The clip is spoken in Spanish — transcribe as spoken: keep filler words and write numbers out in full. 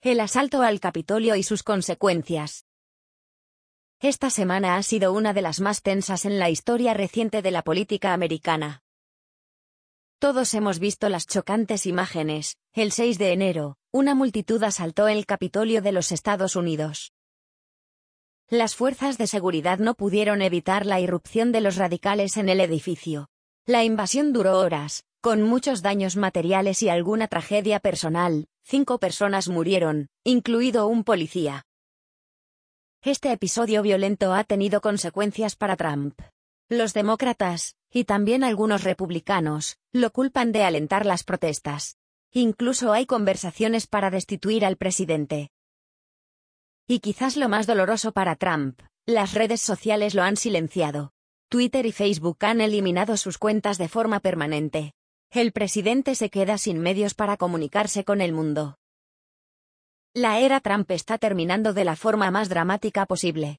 El asalto al Capitolio y sus consecuencias. Esta semana ha sido una de las más tensas en la historia reciente de la política americana. Todos hemos visto las chocantes imágenes. El seis de enero, una multitud asaltó el Capitolio de los Estados Unidos. Las fuerzas de seguridad no pudieron evitar la irrupción de los radicales en el edificio. La invasión duró horas, con muchos daños materiales y alguna tragedia personal. Cinco personas murieron, incluido un policía. Este episodio violento ha tenido consecuencias para Trump. Los demócratas, y también algunos republicanos, lo culpan de alentar las protestas. Incluso hay conversaciones para destituir al presidente. Y quizás lo más doloroso para Trump, las redes sociales lo han silenciado. Twitter y Facebook han eliminado sus cuentas de forma permanente. El presidente se queda sin medios para comunicarse con el mundo. La era Trump está terminando de la forma más dramática posible.